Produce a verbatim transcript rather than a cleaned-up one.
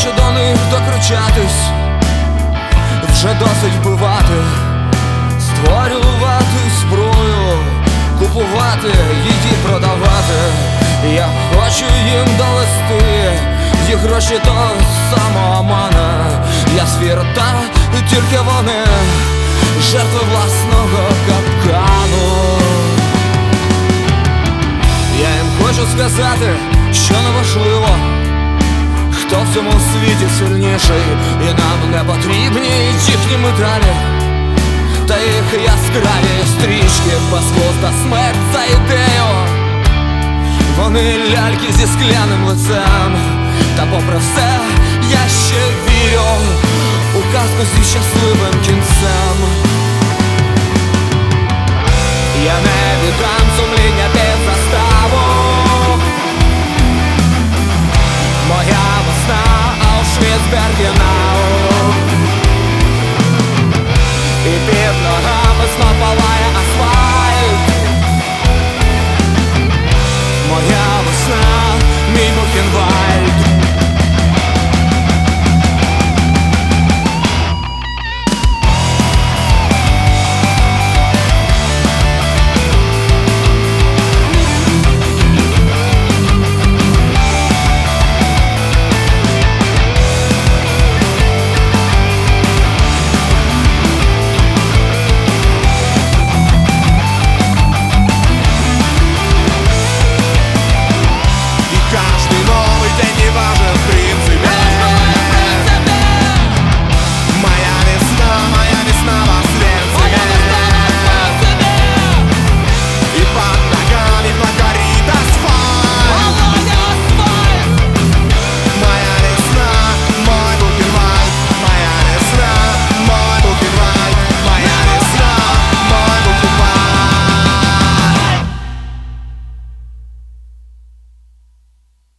хочу до них докричатись, вже досить вбивати, створювати зброю, купувати, її продавати. Я хочу їм довести, їх гроші то самоомана. Я свірта, тільки вони жертви власного капкану. Я їм хочу сказати, що неважливо, хто в цьому світі сильніший, і нам не потрібні їхні медалі та їх яскраві стрічки. Безглузда смерть за ідею, вони ляльки зі скляним лицем. Та попри все я ще вірю у казку зі щасливим кінцем. Я не віддам сумління без застави,